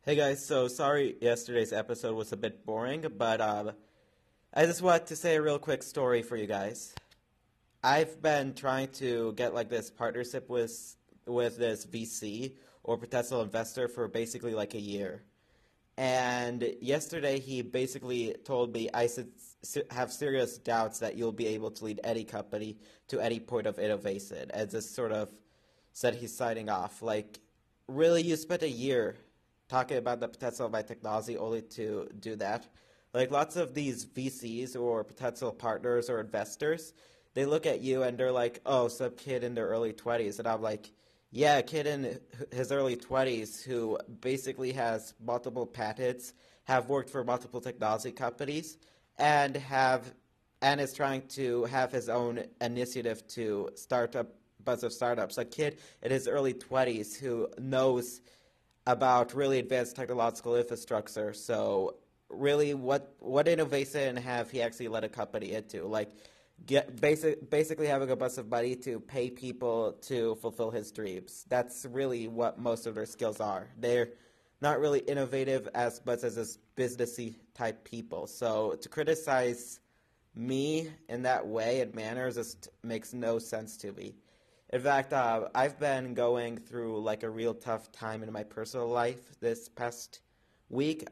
Hey guys, so sorry yesterday's episode was a bit boring, but I just want to say a real quick story for you guys. I've been trying to get like this partnership with this VC or potential investor for basically like a year. And yesterday he basically told me I should have serious doubts that you'll be able to lead any company to any point of innovation. And just sort of said he's signing off. Like, really, you spent a year talking about the potential of my technology only to do that? Like, lots of these VCs or potential partners or investors, they look at you and they're like, oh, some kid in their early 20s. And I'm like, yeah, a kid in his early 20s who basically has multiple patents, have worked for multiple technology companies, and have and is trying to have his own initiative to start a bunch of startups. A kid in his early 20s who knows about really advanced technological infrastructure. So really, what innovation have he actually led a company into? Like, basically having a bunch of money to pay people to fulfill his dreams. That's really what most of their skills are. They're not really innovative as much as this businessy type people. So to criticize me in that way and manner just makes no sense to me. In fact, I've been going through like a real tough time in my personal life this past week.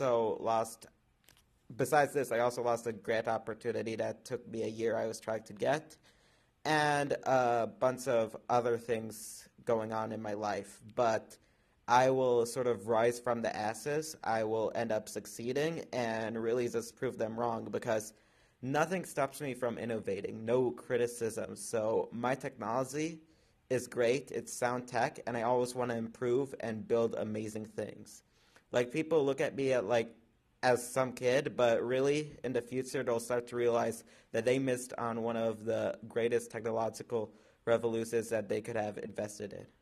Besides this, I also lost a grant opportunity that took me a year I was trying to get, and a bunch of other things going on in my life. But I will sort of rise from the ashes. I will end up succeeding and really just prove them wrong because nothing stops me from innovating, no criticism. So my technology is great, it's sound tech, and I always want to improve and build amazing things. Like people look at me as some kid, but really in the future they'll start to realize that they missed on one of the greatest technological revolutions that they could have invested in.